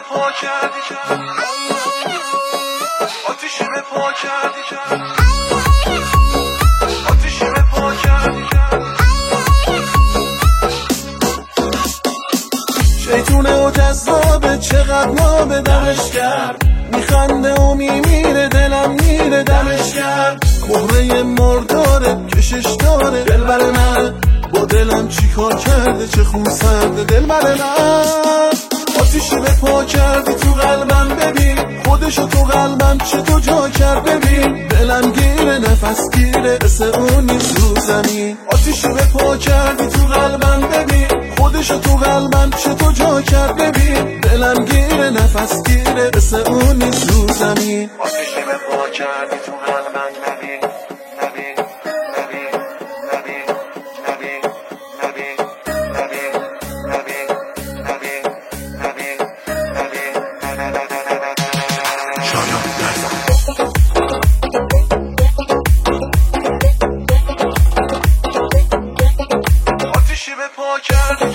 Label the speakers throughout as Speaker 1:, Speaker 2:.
Speaker 1: پا کردی، آتیشی به پا کردی، آتیشی به پا کردی. شیطونه و جذابه، چقدر نابه دمش کرد، میخنده و میمیره، دلم میره دمش کرد. مهره مرداره، کشش داره، دل بر من با دلم چی کار کرده، چه خون سرده دل بر من. آتیشی به پا کردی تو قلبم، ببین خودشو تو قلبم چه تو جا کرد، ببین دلم گیره نفس گیره، مثل اون نیست رو زمین. آتیشی به پا کردی تو قلبم، ببین خودشو تو قلبم چه تو جا کرد، ببین دلم گیره نفس گیره، مثل اون نیست رو زمین. آتیشی به پا کردی تو قلبم، ببین ببین ببین ببین ببین ببین ببین ببین ببین ببین ببین. شایان درزا آتیشی به پا کردی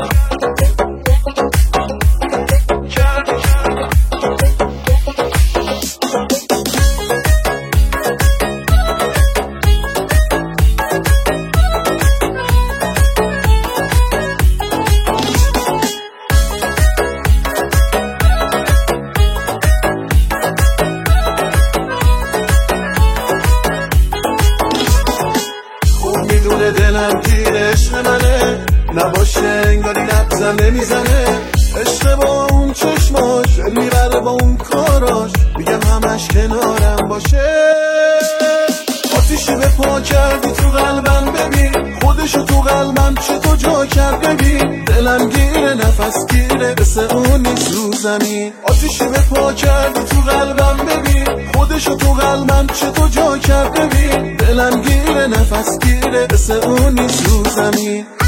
Speaker 1: دلم گیر عشق منه، نباشه انگاری لبزم نمیزنه. عشق با اون چشماش، دل میبره با اون کاراش، میگم همش کنارم باشه. آتیشی به پا کردی تو قلبم، ببین خودشو تو قلبم چه تو جا کرد، ببین دلم گیره نفس گیره، مثل اون نیست رو زمین. آتیشی به پا کردی تو قلبم، ببین خودشو تو قلبم چه تو جا کرد، ببین دلم گیره نفس گیره، مثل اون نیست رو زمین.